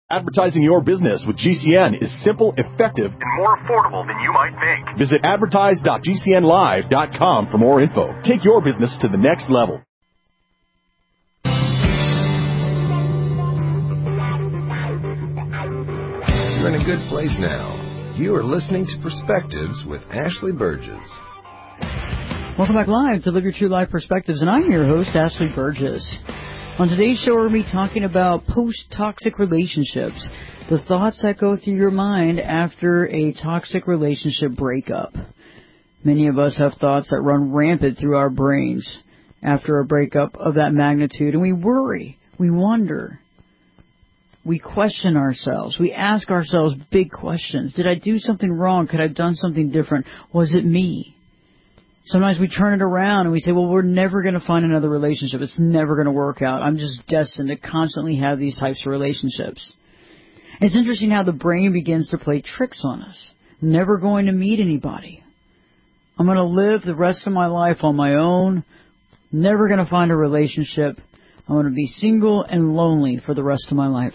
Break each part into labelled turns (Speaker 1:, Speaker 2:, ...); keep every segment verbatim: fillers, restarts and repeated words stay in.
Speaker 1: Advertising your business with G C N is simple, effective, and more affordable than you might think. Visit advertise dot g c n live dot com for more info. Take your business to the next level.
Speaker 2: You're in a good place now. You are listening to Perspectives with Ashley Burgess.
Speaker 3: Welcome back live to Live Your True Life Perspectives, and I'm your host, Ashley Burgess. On today's show, we're going to be talking about post-toxic relationships, the thoughts that go through your mind after a toxic relationship breakup. Many of us have thoughts that run rampant through our brains after a breakup of that magnitude, and we worry, we wonder, we question ourselves, we ask ourselves big questions. Did I do something wrong? Could I have done something different? Was it me? Sometimes we turn it around and we say, well, we're never going to find another relationship. It's never going to work out. I'm just destined to constantly have these types of relationships. And it's interesting how the brain begins to play tricks on us. Never going to meet anybody. I'm going to live the rest of my life on my own. Never going to find a relationship. I'm going to be single and lonely for the rest of my life.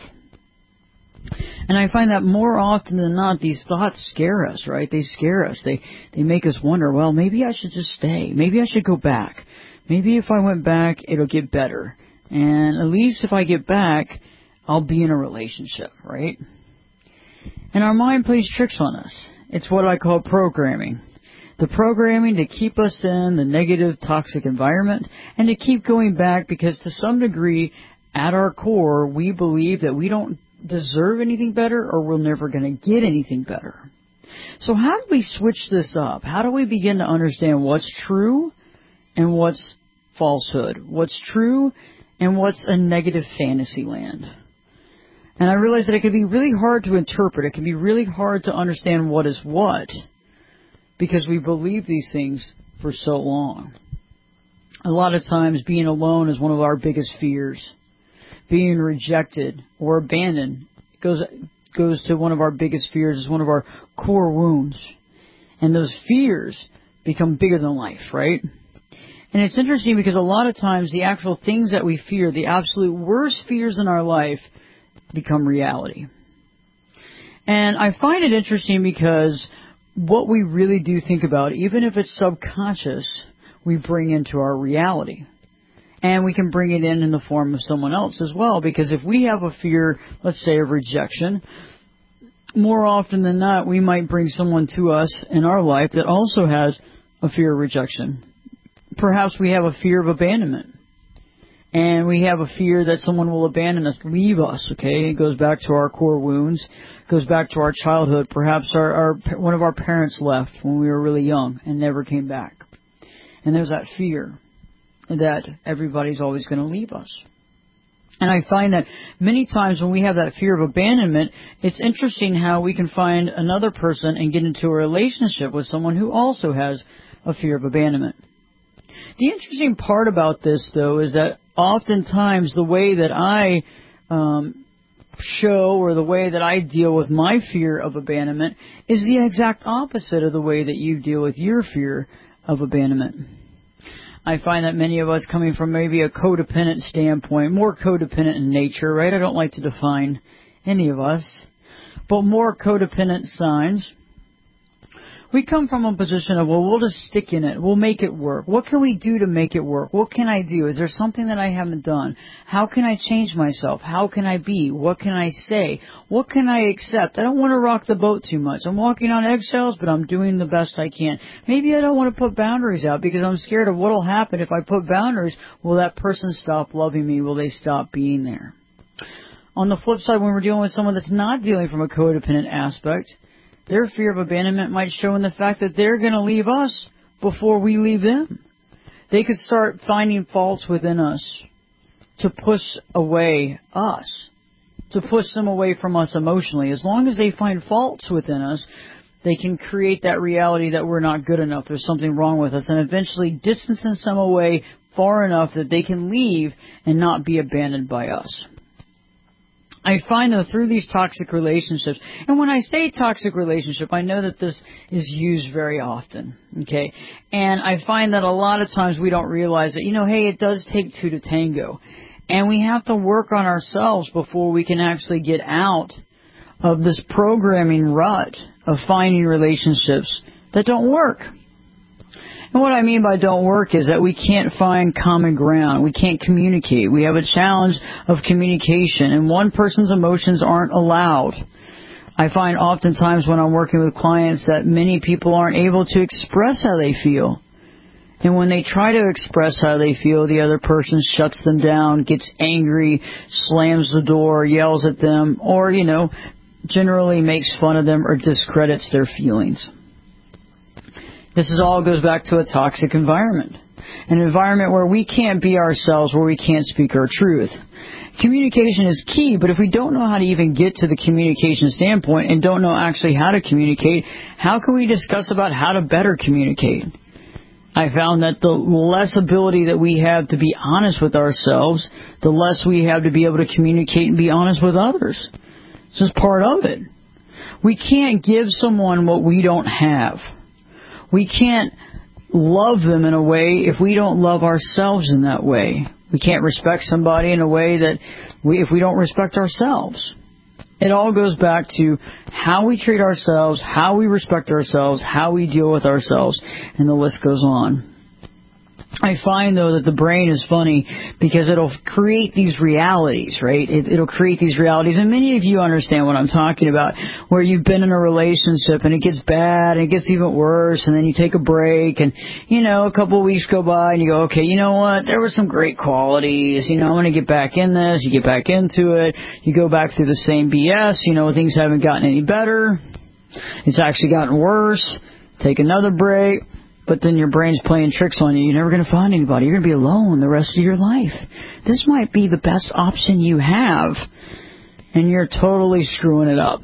Speaker 3: And I find that more often than not, these thoughts scare us, right? They scare us. They they make us wonder, well, maybe I should just stay. Maybe I should go back. Maybe if I went back, it'll get better. And at least if I get back, I'll be in a relationship, right? And our mind plays tricks on us. It's what I call programming. The programming to keep us in the negative, toxic environment and to keep going back because to some degree, at our core, we believe that we don't deserve anything better or we're never going to get anything better. So how do we switch this up? How do we begin to understand what's true and what's falsehood? What's true and what's a negative fantasy land? And I realize that it can be really hard to interpret. It can be really hard to understand what is what because we believe these things for so long. A lot of times being alone is one of our biggest fears. Being rejected or abandoned goes goes to one of our biggest fears, is one of our core wounds. And those fears become bigger than life, right? And it's interesting because a lot of times the actual things that we fear, the absolute worst fears in our life, become reality. And I find it interesting because what we really do think about, even if it's subconscious, we bring into our reality. And we can bring it in in the form of someone else as well. Because if we have a fear, let's say, of rejection, more often than not, we might bring someone to us in our life that also has a fear of rejection. Perhaps we have a fear of abandonment. And we have a fear that someone will abandon us, leave us, okay? It goes back to our core wounds. It goes back to our childhood. Perhaps our, our one of our parents left when we were really young and never came back. And there's that fear that everybody's always going to leave us. And I find that many times when we have that fear of abandonment, it's interesting how we can find another person and get into a relationship with someone who also has a fear of abandonment. The interesting part about this, though, is that oftentimes the way that I um, show or the way that I deal with my fear of abandonment is the exact opposite of the way that you deal with your fear of abandonment. I find that many of us coming from maybe a codependent standpoint, more codependent in nature, right? I don't like to define any of us, but more codependent signs. We come from a position of, well, we'll just stick in it. We'll make it work. What can we do to make it work? What can I do? Is there something that I haven't done? How can I change myself? How can I be? What can I say? What can I accept? I don't want to rock the boat too much. I'm walking on eggshells, but I'm doing the best I can. Maybe I don't want to put boundaries out because I'm scared of what will happen if I put boundaries. Will that person stop loving me? Will they stop being there? On the flip side, when we're dealing with someone that's not dealing from a codependent aspect, their fear of abandonment might show in the fact that they're going to leave us before we leave them. They could start finding faults within us to push away us, to push them away from us emotionally. As long as they find faults within us, they can create that reality that we're not good enough, there's something wrong with us, and eventually distance them away far enough that they can leave and not be abandoned by us. I find, though, through these toxic relationships, and when I say toxic relationship, I know that this is used very often, okay? And I find that a lot of times we don't realize that, you know, hey, it does take two to tango. And we have to work on ourselves before we can actually get out of this programming rut of finding relationships that don't work. And what I mean by don't work is that we can't find common ground. We can't communicate. We have a challenge of communication, and one person's emotions aren't allowed. I find oftentimes when I'm working with clients that many people aren't able to express how they feel. And when they try to express how they feel, the other person shuts them down, gets angry, slams the door, yells at them, or, you know, generally makes fun of them or discredits their feelings. This is all goes back to a toxic environment. An environment where we can't be ourselves, where we can't speak our truth. Communication is key, but if we don't know how to even get to the communication standpoint and don't know actually how to communicate, how can we discuss about how to better communicate? I found that the less ability that we have to be honest with ourselves, the less we have to be able to communicate and be honest with others. It's just part of it. We can't give someone what we don't have. We can't love them in a way if we don't love ourselves in that way. We can't respect somebody in a way that we, if we don't respect ourselves. It all goes back to how we treat ourselves, how we respect ourselves, how we deal with ourselves, and the list goes on. I find, though, that the brain is funny because it'll create these realities, right? It, it'll create these realities, and many of you understand what I'm talking about, where you've been in a relationship and it gets bad and it gets even worse, and then you take a break and, you know, a couple of weeks go by and you go, okay, you know what? There were some great qualities. You know, I'm going to get back in this. You get back into it. You go back through the same B S. You know, things haven't gotten any better. It's actually gotten worse. Take another break. But then your brain's playing tricks on you. You're never going to find anybody. You're going to be alone the rest of your life. This might be the best option you have, and you're totally screwing it up.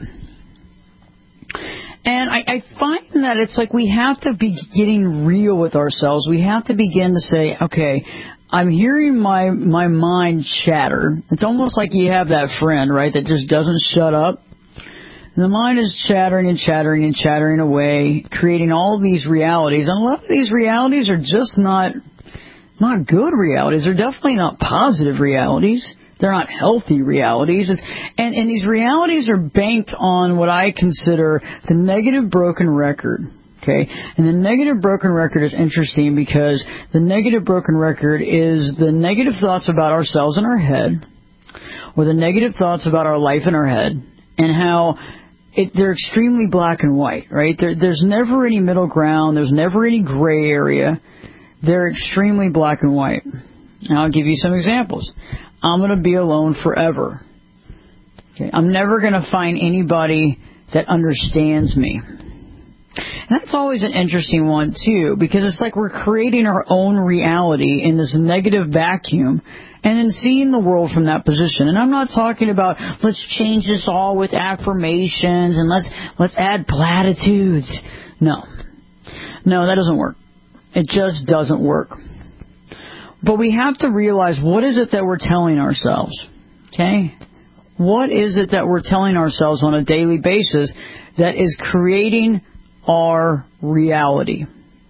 Speaker 3: And I, I find that it's like we have to be getting real with ourselves. We have to begin to say, okay, I'm hearing my, my mind chatter. It's almost like you have that friend, right, that just doesn't shut up. The mind is chattering and chattering and chattering away, creating all these realities. And a lot of these realities are just not not good realities. They're definitely not positive realities. They're not healthy realities. It's, and, and these realities are banked on what I consider the negative broken record. Okay? And the negative broken record is interesting because the negative broken record is the negative thoughts about ourselves in our head, or the negative thoughts about our life in our head, and how It, they're extremely black and white, right? There, there's never any middle ground. There's never any gray area. They're extremely black and white. Now, I'll give you some examples. I'm going to be alone forever. Okay? I'm never going to find anybody that understands me. And that's always an interesting one, too, because it's like we're creating our own reality in this negative vacuum and then seeing the world from that position. And I'm not talking about let's change this all with affirmations and let's let's add platitudes. No. No, that doesn't work. It just doesn't work. But we have to realize, what is it that we're telling ourselves? Okay? What is it that we're telling ourselves on a daily basis that is creating our reality?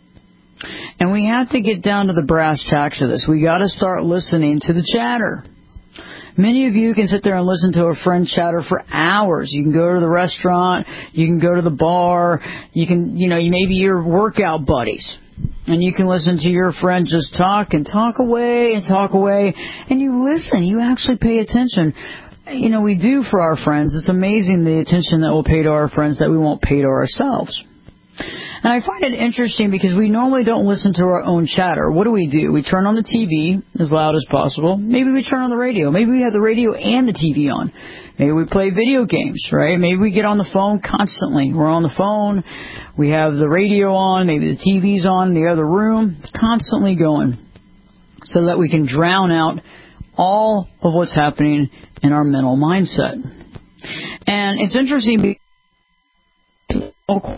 Speaker 3: And we have to get down to the brass tacks of this. We got to start listening to the chatter. Many of you can sit there and listen to a friend chatter for hours. You can go to the restaurant, you can go to the bar, you can, you know, maybe your workout buddies, and you can listen to your friend just talk and talk away and talk away, and you listen. You actually pay attention. You know, we do for our friends. It's amazing the attention that we'll pay to our friends that we won't pay to ourselves. And I find it interesting because we normally don't listen to our own chatter. What do we do? We turn on the T V as loud as possible. Maybe we turn on the radio. Maybe we have the radio and the T V on. Maybe we play video games, right? Maybe we get on the phone constantly. We're on the phone. We have the radio on. Maybe the T V's on in the other room. It's constantly going so that we can drown out all of what's happening in our mental mindset. And it's interesting because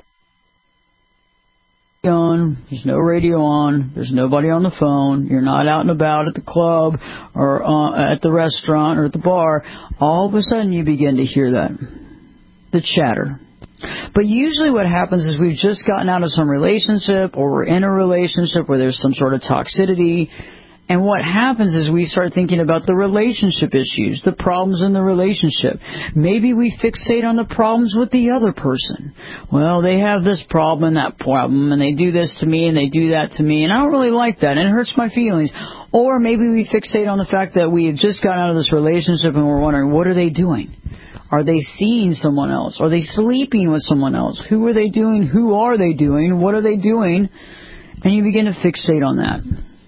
Speaker 3: on, there's no radio on, there's nobody on the phone, you're not out and about at the club or uh, at the restaurant or at the bar, all of a sudden you begin to hear that, the chatter. But usually what happens is we've just gotten out of some relationship, or we're in a relationship where there's some sort of toxicity, And what happens is we start thinking about the relationship issues, the problems in the relationship. Maybe we fixate on the problems with the other person. Well, they have this problem and that problem, and they do this to me and they do that to me, and I don't really like that, and it hurts my feelings. Or maybe we fixate on the fact that we have just gotten out of this relationship and we're wondering, what are they doing? Are they seeing someone else? Are they sleeping with someone else? Who are they doing? Who are they doing? What are they doing? And you begin to fixate on that.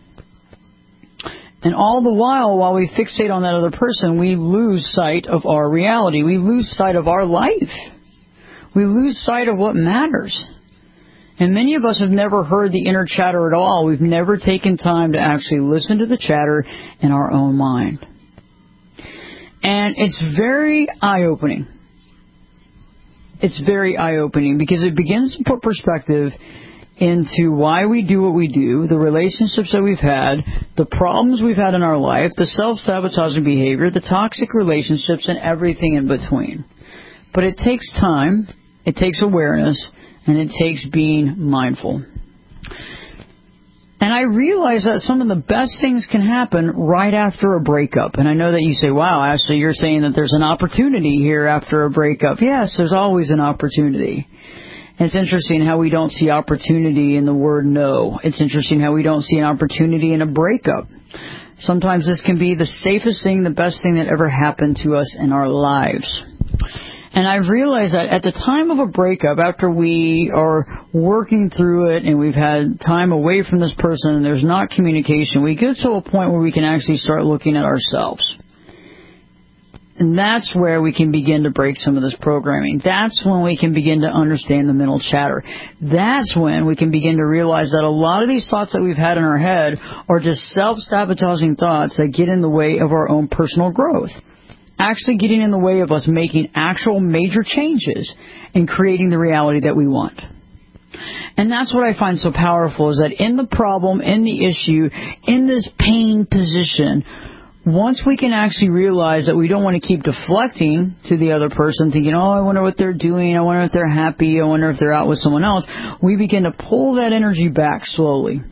Speaker 3: And all the while, while we fixate on that other person, we lose sight of our reality. We lose sight of our life. We lose sight of what matters. And many of us have never heard the inner chatter at all. We've never taken time to actually listen to the chatter in our own mind. And it's very eye-opening. It's very eye-opening because it begins to put perspective into why we do what we do, the relationships that we've had, the problems we've had in our life, the self-sabotaging behavior, the toxic relationships, and everything in between. But it takes time, it takes awareness, and it takes being mindful. And I realize that some of the best things can happen right after a breakup. And I know that you say, wow, Ashley, you're saying that there's an opportunity here after a breakup. Yes, there's always an opportunity. And it's interesting how we don't see opportunity in the word no. It's interesting how we don't see an opportunity in a breakup. Sometimes this can be the safest thing, the best thing that ever happened to us in our lives. And I've realized that at the time of a breakup, after we are working through it and we've had time away from this person and there's not communication, we get to a point where we can actually start looking at ourselves. And that's where we can begin to break some of this programming. That's when we can begin to understand the mental chatter. That's when we can begin to realize that a lot of these thoughts that we've had in our head are just self-sabotaging thoughts that get in the way of our own personal growth. Actually getting in the way of us making actual major changes and creating the reality that we want. And that's what I find so powerful, is that in the problem, in the issue, in this pain position, once we can actually realize that we don't want to keep deflecting to the other person, thinking, oh, I wonder what they're doing, I wonder if they're happy, I wonder if they're out with someone else, we begin to pull that energy back slowly,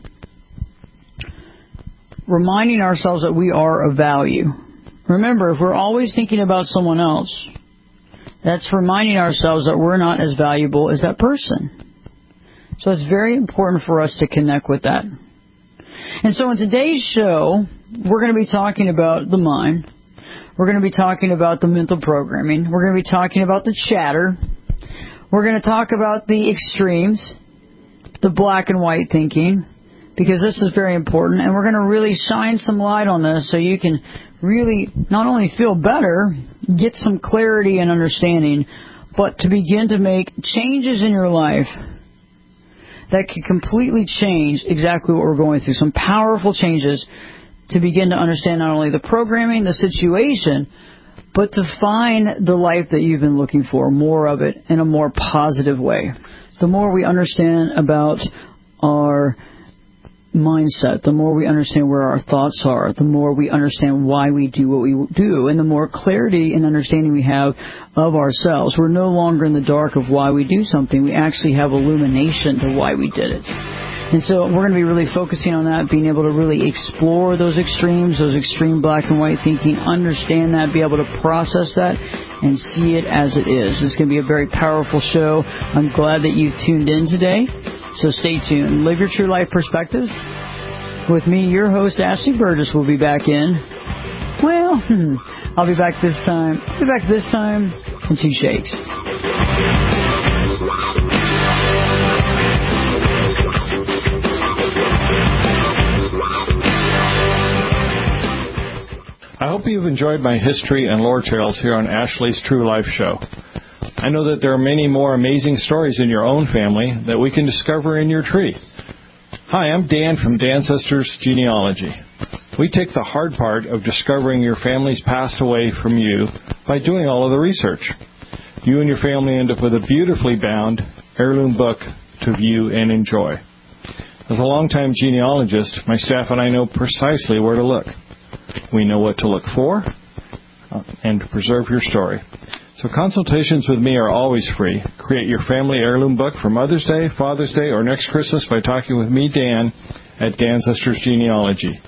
Speaker 3: reminding ourselves that we are of value. Remember, if we're always thinking about someone else, that's reminding ourselves that we're not as valuable as that person. So it's very important for us to connect with that. And so in today's show, we're going to be talking about the mind. We're going to be talking about the mental programming. We're going to be talking about the chatter. We're going to talk about the extremes, the black and white thinking, because this is very important. And we're going to really shine some light on this so you can really not only feel better, get some clarity and understanding, but to begin to make changes in your life that can completely change exactly what we're going through. Some powerful changes to begin to understand not only the programming, the situation, but to find the life that you've been looking for, more of it in a more positive way. The more we understand about our mindset, the more we understand where our thoughts are, the more we understand why we do what we do, and the more clarity and understanding we have of ourselves. We're no longer in the dark of why we do something. We actually have illumination to why we did it. And so we're going to be really focusing on that, being able to really explore those extremes, those extreme black and white thinking, understand that, be able to process that, and see it as it is. It's going to be a very powerful show. I'm glad that you tuned in today. So stay tuned. Live your true life perspectives. With me, your host, Ashley Burgess, will be back in. Well, hmm, I'll be back this time. I'll be back this time in two shakes.
Speaker 4: I hope you've enjoyed my history and lore tales here on Ashley's True Life Show. I know that there are many more amazing stories in your own family that we can discover in your tree. Hi, I'm Dan from Dancestors Genealogy. We take the hard part of discovering your family's passed away from you by doing all of the research. You and your family end up with a beautifully bound heirloom book to view and enjoy. As a longtime genealogist, my staff and I know precisely where to look. We know what to look for uh, and to preserve your story. So consultations with me are always free. Create your family heirloom book for Mother's Day, Father's Day, or next Christmas by talking with me, Dan, at Dancestors Genealogy.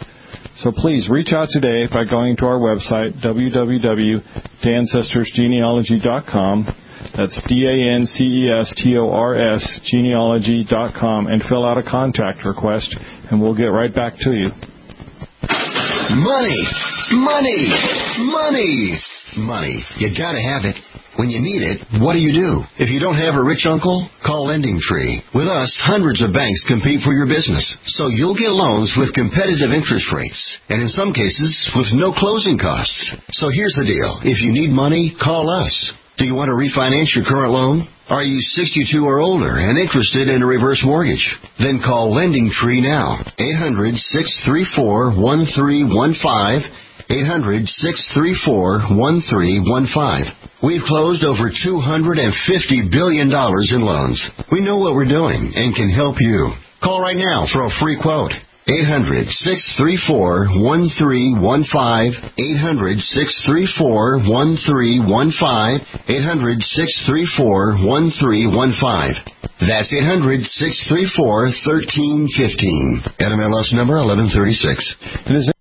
Speaker 4: So please reach out today by going to our website, w w w dot dancestors genealogy dot com. That's D A N C E S T O R S genealogy dot com, and fill out a contact request, and we'll get right back to you.
Speaker 2: Money, money, money, money. You gotta have it. When you need it, what do you do? If you don't have a rich uncle, call Lending Tree. With us, hundreds of banks compete for your business, so you'll get loans with competitive interest rates, and in some cases, with no closing costs. So here's the deal. If you need money, call us. Do you want to refinance your current loan? Are you sixty-two or older and interested in a reverse mortgage? Then call Lending Tree now. eight hundred, six three four, one three one five. eight hundred, six three four, one three one five. We've closed over two hundred fifty billion dollars in loans. We know what we're doing and can help you. Call right now for a free quote. eight hundred, six three four, one three one five. eight hundred, six three four, one three one five. eight hundred, six three four, one three one five. That's eight hundred, six three four, one three one five. N M L S number eleven thirty-six.
Speaker 4: It is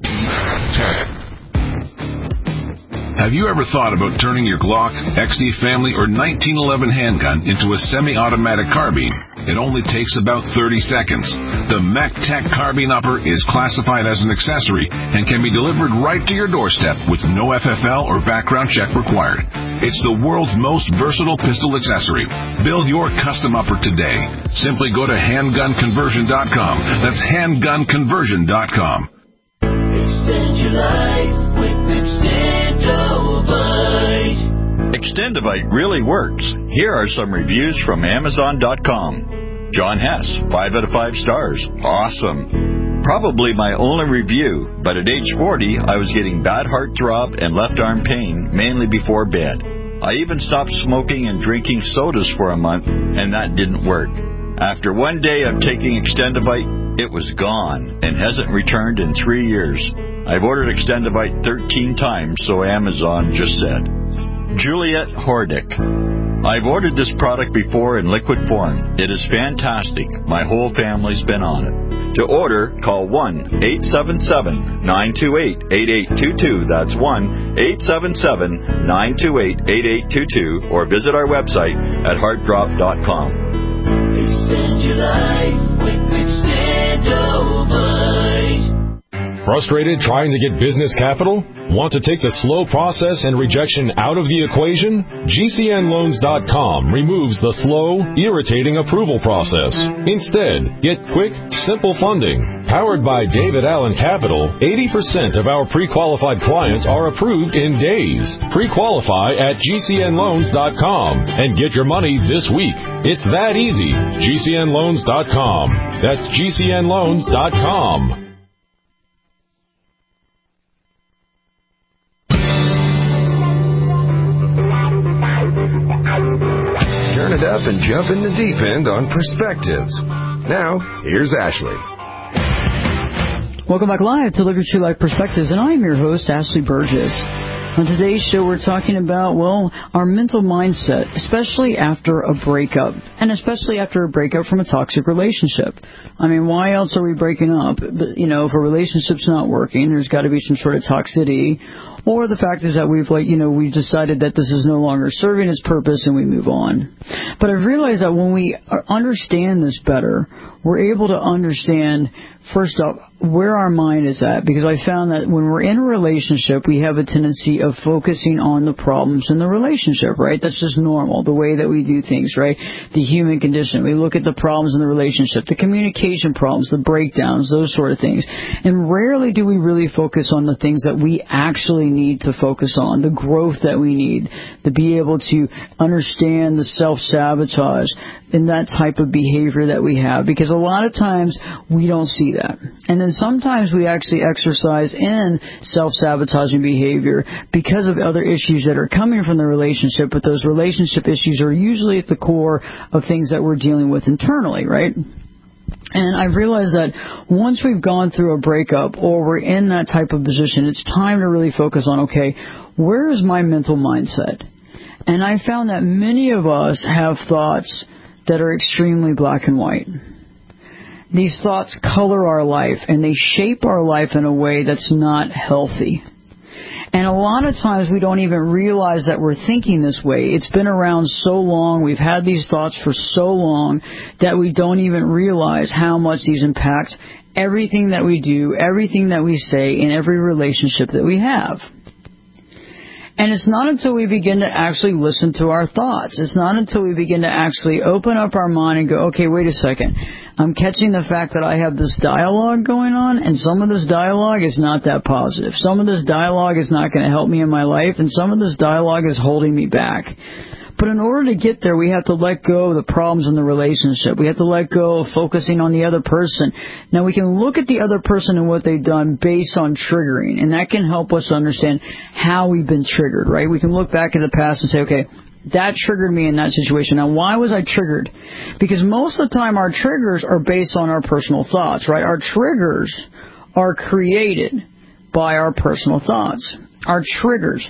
Speaker 5: Have you ever thought about turning your Glock, X D Family, or nineteen eleven handgun into a semi-automatic carbine? It only takes about thirty seconds. The MacTech Carbine Upper is classified as an accessory and can be delivered right to your doorstep with no F F L or background check required. It's the world's most versatile pistol accessory. Build your custom upper today. Simply go to handgun conversion dot com. That's handgun conversion dot com.
Speaker 6: Extend your life with Extendovite.
Speaker 7: Extendovite really works. Here are some reviews from Amazon dot com. John Hess, five out of five stars. Awesome. Probably my only review, but at age forty, I was getting bad heart throb and left arm pain, mainly before bed. I even stopped smoking and drinking sodas for a month, and that didn't work. After one day of taking Extendovite, it was gone and hasn't returned in three years. I've ordered Extendovite thirteen times, so Amazon just said. Juliet Hordick. I've ordered this product before in liquid form. It is fantastic. My whole family's been on it. To order, call one eight seven seven, nine two eight, eight eight two two. That's one eight seven seven, nine two eight, eight eight two two, or visit our website at heartdrop dot com.
Speaker 6: Extend your life with Extendovite.
Speaker 1: Frustrated trying to get business capital? Want to take the slow process and rejection out of the equation? G C N loans dot com removes the slow, irritating approval process. Instead, get quick, simple funding. Powered by David Allen Capital, eighty percent of our pre-qualified clients are approved in days. Pre-qualify at G C N loans dot com and get your money this week. It's that easy. G C N loans dot com. That's G C N loans dot com.
Speaker 2: Turn it up and jump in the deep end on Perspectives. Now, here's Ashley.
Speaker 3: Welcome back live to Live Your True Life Perspectives, and I'm your host, Ashley Burgess. On today's show, we're talking about, well, our mental mindset, especially after a breakup, and especially after a breakup from a toxic relationship. I mean, why else are we breaking up? But, you know, if a relationship's not working, there's got to be some sort of toxicity. Or the fact is that we've, like, you know, we've decided that this is no longer serving its purpose and we move on. But I've realized that when we understand this better, we're able to understand, first off, where our mind is at. Because I found that when we're in a relationship, we have a tendency of focusing on the problems in the relationship, right? That's just normal, the way that we do things, right? The human condition. We look at the problems in the relationship, the communication problems, the breakdowns, those sort of things. And rarely do we really focus on the things that we actually need to focus on, the growth that we need, to be able to understand the self-sabotage and that type of behavior that we have. Because a lot of times we don't see that. And then sometimes we actually exercise in self-sabotaging behavior because of other issues that are coming from the relationship, but those relationship issues are usually at the core of things that we're dealing with internally, right? And I've realized that once we've gone through a breakup or we're in that type of position, it's time to really focus on, okay, where is my mental mindset? And I found that many of us have thoughts that are extremely black and white. these thoughts color our life, and they shape our life in a way that's not healthy. And a lot of times we don't even realize that we're thinking this way. It's been around so long, we've had these thoughts for so long, that we don't even realize how much these impact everything that we do, everything that we say, in every relationship that we have. And it's not until we begin to actually listen to our thoughts. It's not until we begin to actually open up our mind and go, okay, wait a second. I'm catching the fact that I have this dialogue going on, and some of this dialogue is not that positive. Some of this dialogue is not going to help me in my life, and some of this dialogue is holding me back. But in order to get there, we have to let go of the problems in the relationship. We have to let go of focusing on the other person. Now, we can look at the other person and what they've done based on triggering, and that can help us understand how we've been triggered, right? We can look back at the past and say, okay, that triggered me in that situation. Now, why was I triggered? Because most of the time our triggers are based on our personal thoughts, right? Our triggers are created by our personal thoughts. Our triggers.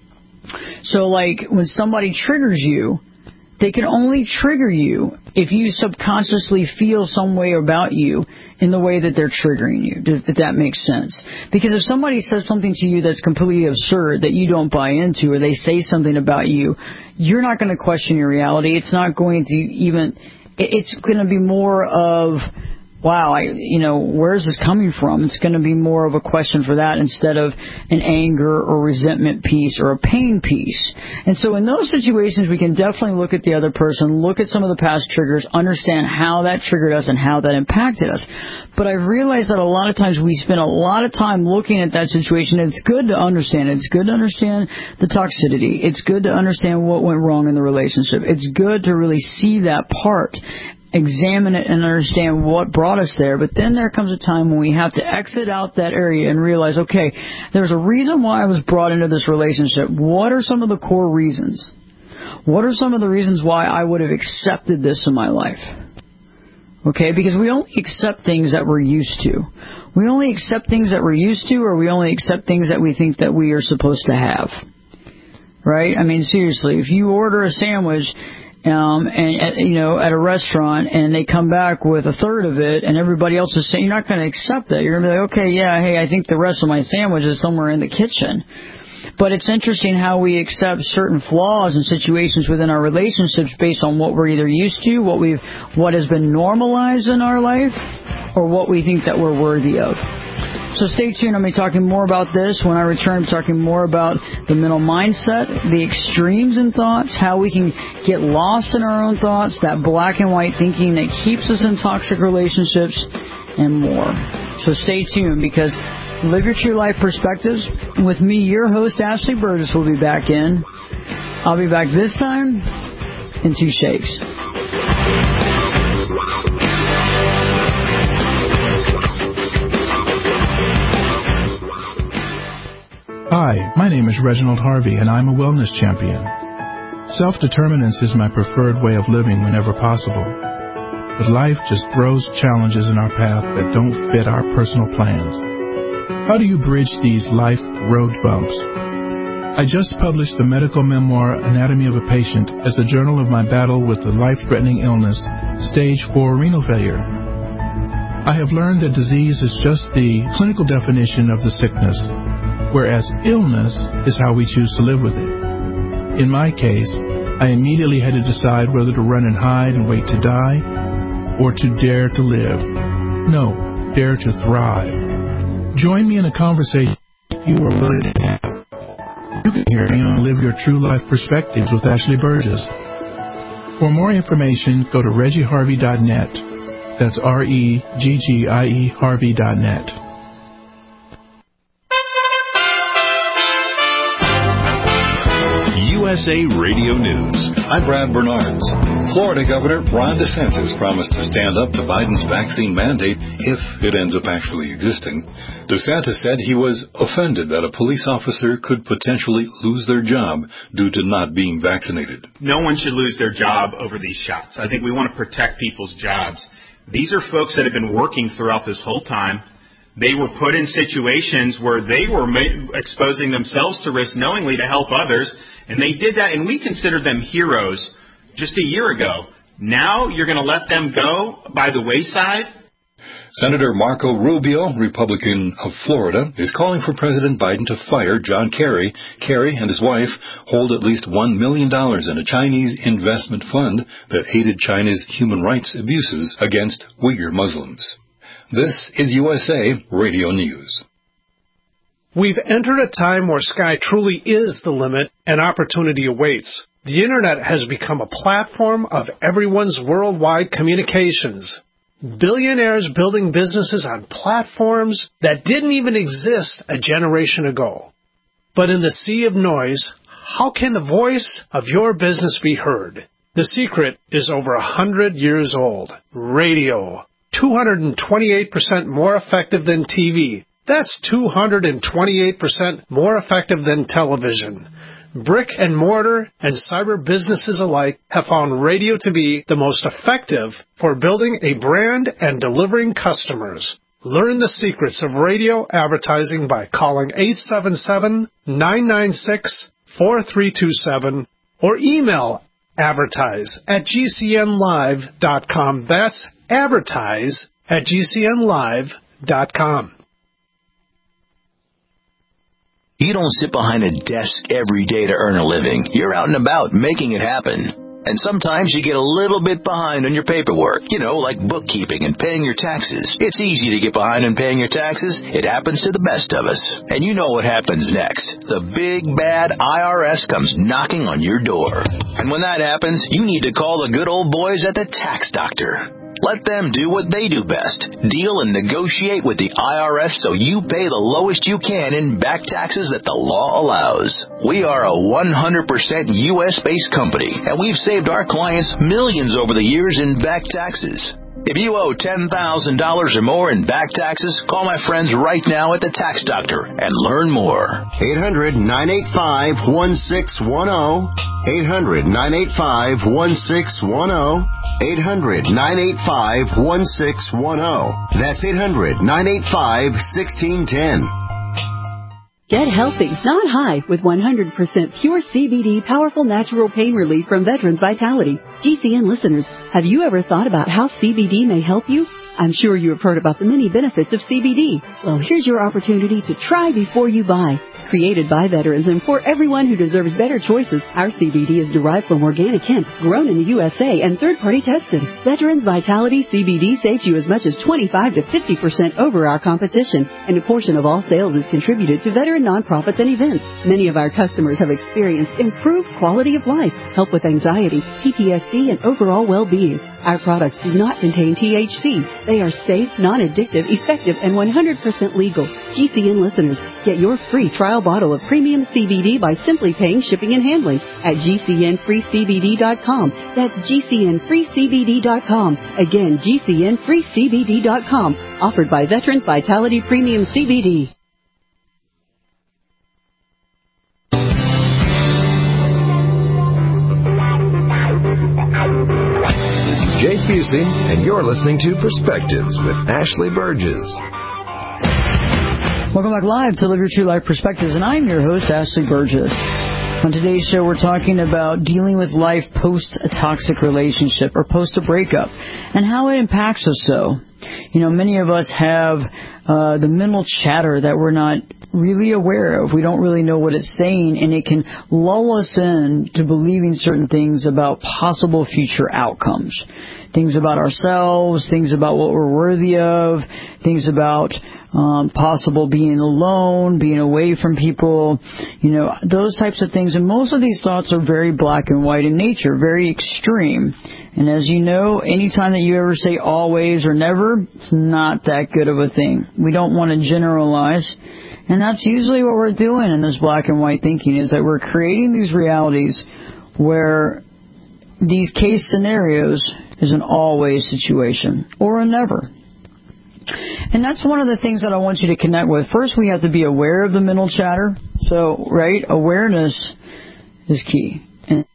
Speaker 3: So, like, when somebody triggers you, they can only trigger you if you subconsciously feel some way about you in the way that they're triggering you, if that makes sense. Because if somebody says something to you that's completely absurd, that you don't buy into, or they say something about you, you're not going to question your reality. It's not going to even, it's going to be more of, wow, I, you know, where is this coming from? It's going to be more of a question for that instead of an anger or resentment piece or a pain piece. And so in those situations, we can definitely look at the other person, look at some of the past triggers, understand how that triggered us and how that impacted us. But I've realized that a lot of times we spend a lot of time looking at that situation. It's good to understand it. It's good to understand the toxicity. It's good to understand what went wrong in the relationship. It's good to really see that part, examine it, and understand what brought us there. But then there comes a time when we have to exit out that area and realize, okay, there's a reason why I was brought into this relationship. What are some of the core reasons? What are some of the reasons why I would have accepted this in my life? Okay, because we only accept things that we're used to. We only accept things that we're used to, or we only accept things that we think that we are supposed to have. Right? I mean, seriously, if you order a sandwich Um, and, you know, at a restaurant, and they come back with a third of it, and everybody else is saying, you're not going to accept that. You're going to be like, okay, yeah, hey, I think the rest of my sandwich is somewhere in the kitchen. But it's interesting how we accept certain flaws and situations within our relationships based on what we're either used to, what we've, what has been normalized in our life, or what we think that we're worthy of. So stay tuned. I'm going to be talking more about this. When I return, I'm talking more about the mental mindset, the extremes in thoughts, how we can get lost in our own thoughts, that black and white thinking that keeps us in toxic relationships, and more. So stay tuned, because Live Your True Life Perspectives with me, your host, Ashley Burgess, will be back in. I'll be back this time in two shakes.
Speaker 8: Hi, my name is Reginald Harvey, and I'm a wellness champion. Self-determinance is my preferred way of living whenever possible. But life just throws challenges in our path that don't fit our personal plans. How do you bridge these life road bumps? I just published the medical memoir Anatomy of a Patient as a journal of my battle with the life-threatening illness, stage four renal failure. I have learned that disease is just the clinical definition of the sickness, whereas illness is how we choose to live with it. In my case, I immediately had to decide whether to run and hide and wait to die, or to dare to live. No, dare to thrive. Join me in a conversation if you are willing to have. You can hear me on Live Your True Life Perspectives with Ashley Burgess. For more information, go to reggie harvey dot net. That's R E G G I E Harvey dot net.
Speaker 9: U S A Radio News. I'm Brad Bernards. Florida Governor Ron DeSantis promised to stand up to Biden's vaccine mandate if it ends up actually existing. DeSantis said he was offended that a police officer could potentially lose their job due to not being vaccinated.
Speaker 10: No one should lose their job over these shots. I think we want to protect people's jobs. These are folks that have been working throughout this whole time. They were put in situations where they were ma- exposing themselves to risk knowingly to help others, and they did that, and we considered them heroes just a year ago. Now you're going to let them go by the wayside?
Speaker 9: Senator Marco Rubio, Republican of Florida, is calling for President Biden to fire John Kerry. Kerry and his wife hold at least one million dollars in a Chinese investment fund that aided China's human rights abuses against Uyghur Muslims. This is U S A Radio News.
Speaker 11: We've entered a time where sky truly is the limit and opportunity awaits. The Internet has become a platform of everyone's worldwide communications. Billionaires building businesses on platforms that didn't even exist a generation ago. But in the sea of noise, how can the voice of your business be heard? The secret is over a hundred years old. Radio. two hundred twenty-eight percent more effective than T V. That's two hundred twenty-eight percent more effective than television. Brick and mortar and cyber businesses alike have found radio to be the most effective for building a brand and delivering customers. Learn the secrets of radio advertising by calling eight seven seven, nine nine six, four three two seven or email advertise at g c n live dot com. That's advertise at g c n live dot com.
Speaker 12: You don't sit behind a desk every day to earn a living. You're out and about making it happen. And sometimes you get a little bit behind on your paperwork, you know, like bookkeeping and paying your taxes. It's easy to get behind on paying your taxes. It happens to the best of us. And you know what happens next. The big, bad I R S comes knocking on your door. And when that happens, you need to call the good old boys at the Tax Doctor. Let them do what they do best. Deal and negotiate with the I R S so you pay the lowest you can in back taxes that the law allows. We are a one hundred percent U S-based company, and we've saved our clients millions over the years in back taxes. If you owe ten thousand dollars or more in back taxes, call my friends right now at the Tax Doctor and learn more.
Speaker 2: eight hundred, nine eight five, one six one zero. eight hundred, nine eight five, one six one zero. eight hundred, nine eight five, one six one zero. That's eight hundred, nine eight five, one six one zero.
Speaker 13: Get healthy, not high, with one hundred percent pure C B D powerful natural pain relief from Veterans Vitality. G C N listeners, have you ever thought about how C B D may help you? I'm sure you have heard about the many benefits of C B D. Well, here's your opportunity to try before you buy. Created by veterans and for everyone who deserves better choices, our C B D is derived from organic hemp, grown in the U S A and third-party tested. Veterans Vitality C B D saves you as much as twenty-five to fifty percent over our competition, and a portion of all sales is contributed to veteran nonprofits and events. Many of our customers have experienced improved quality of life, help with anxiety, P T S D, and overall well-being. Our products do not contain T H C. They are safe, non-addictive, effective, and one hundred percent legal. G C N listeners, get your free trial bottle of premium C B D by simply paying shipping and handling at g c n free c b d dot com. That's g c n free c b d dot com. Again, g c n free c b d dot com. Offered by Veterans Vitality Premium C B D.
Speaker 14: This is Jake Busey, and you're listening to Perspectives with Ashley Burgess.
Speaker 3: Welcome back live to Live Your True Life Perspectives, and I'm your host, Ashley Burgess. On today's show, we're talking about dealing with life post a toxic relationship or post a breakup and how it impacts us so. You know, many of us have uh, the mental chatter that we're not really aware of. We don't really know what it's saying, and it can lull us in to believing certain things about possible future outcomes. Things about ourselves, things about what we're worthy of, things about um, possible being alone, being away from people, you know, those types of things. And most of these thoughts are very black and white in nature, very extreme. And as you know, anytime that you ever say always or never, it's not that good of a thing. We don't want to generalize. And that's usually what we're doing in this black and white thinking, is that we're creating these realities where these case scenarios is an always situation or a never. And that's one of the things that I want you to connect with. First, we have to be aware of the mental chatter. So, right, awareness is key. And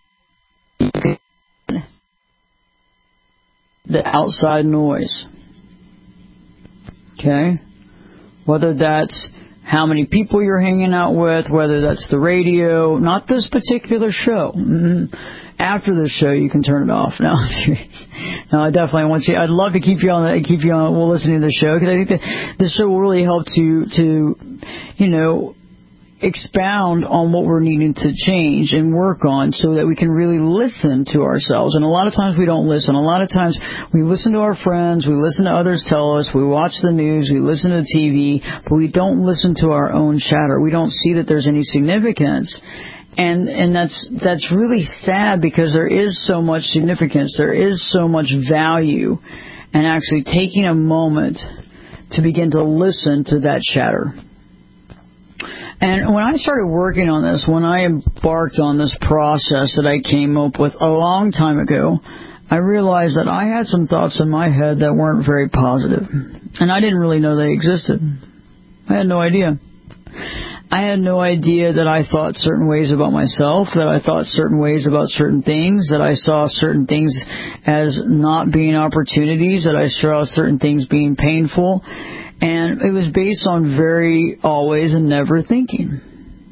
Speaker 3: the outside noise. Okay? Whether that's how many people you're hanging out with, whether that's the radio, not this particular show. Mm-hmm. after the show, you can turn it off. No, I'm serious. No, I definitely want you. I'd love to keep you on. The, keep you on. We'll listen to the show because I think that the show will really help to to, you know, expound on what we're needing to change and work on so that we can really listen to ourselves. And a lot of times we don't listen. A lot of times we listen to our friends, we listen to others tell us, we watch the news, we listen to T V, but we don't listen to our own chatter. We don't see that there's any significance. And and that's that's really sad because there is so much significance, there is so much value in actually taking a moment to begin to listen to that chatter. And when I started working on this, when I embarked on this process that I came up with a long time ago, I realized that I had some thoughts in my head that weren't very positive. And I didn't really know they existed. I had no idea. I had no idea that I thought certain ways about myself, that I thought certain ways about certain things, that I saw certain things as not being opportunities, that I saw certain things being painful. And it was based on very always and never thinking.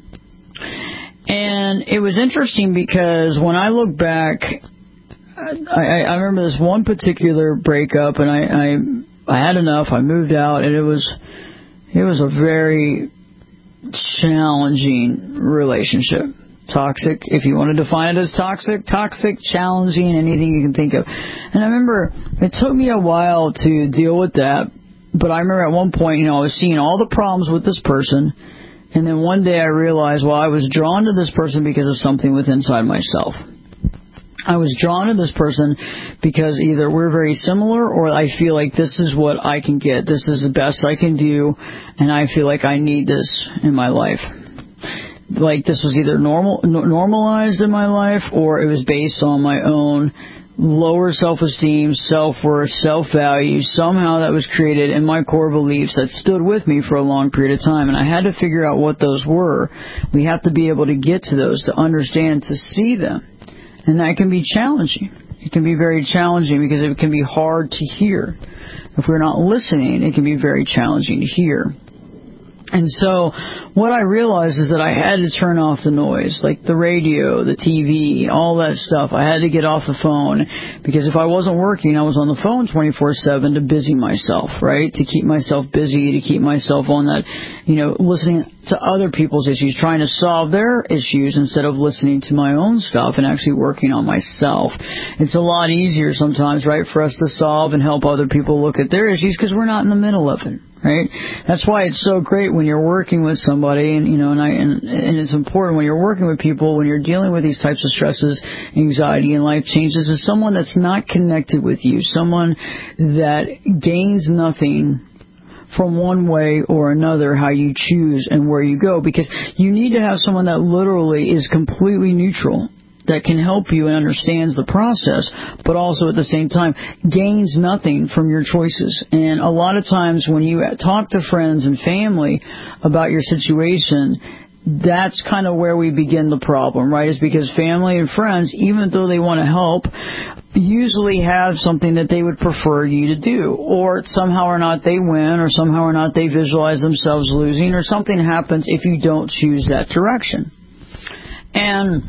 Speaker 3: And it was interesting because when I look back, I, I remember this one particular breakup, and I, I I had enough. I moved out, and it was it was a very challenging relationship. Toxic, if you want to define it as toxic, toxic, challenging, anything you can think of. And I remember it took me a while to deal with that. But I remember at one point, you know, I was seeing all the problems with this person, and then one day I realized, well, I was drawn to this person because of something within inside myself. I was drawn to this person because either we're very similar or I feel like this is what I can get. This is the best I can do, and I feel like I need this in my life. Like this was either normal, normalized in my life, or it was based on my own lower self-esteem, self-worth, self-value. Somehow that was created in my core beliefs that stood with me for a long period of time. And I had to figure out what those were. We have to be able to get to those, to understand, to see them. And that can be challenging. It can be very challenging because it can be hard to hear. If we're not listening, it can be very challenging to hear. And so what I realized is that I had to turn off the noise, like the radio, the T V, all that stuff. I had to get off the phone because if I wasn't working, I was on the phone twenty-four seven to busy myself, right? To keep myself busy, to keep myself on that, you know, listening to other people's issues, trying to solve their issues instead of listening to my own stuff and actually working on myself. It's a lot easier sometimes, right, for us to solve and help other people look at their issues because we're not in the middle of it. Right? That's why it's so great when you're working with somebody, and you know, and I and, and it's important when you're working with people, when you're dealing with these types of stresses, anxiety, and life changes, is someone that's not connected with you, someone that gains nothing from one way or another how you choose and where you go, because you need to have someone that literally is completely neutral, that can help you and understands the process, but also at the same time gains nothing from your choices. And a lot of times when you talk to friends and family about your situation, that's kind of where we begin the problem, right? Is because family and friends, even though they want to help, usually have something that they would prefer you to do, or somehow or not they win, or somehow or not they visualize themselves losing, or something happens if you don't choose that direction. And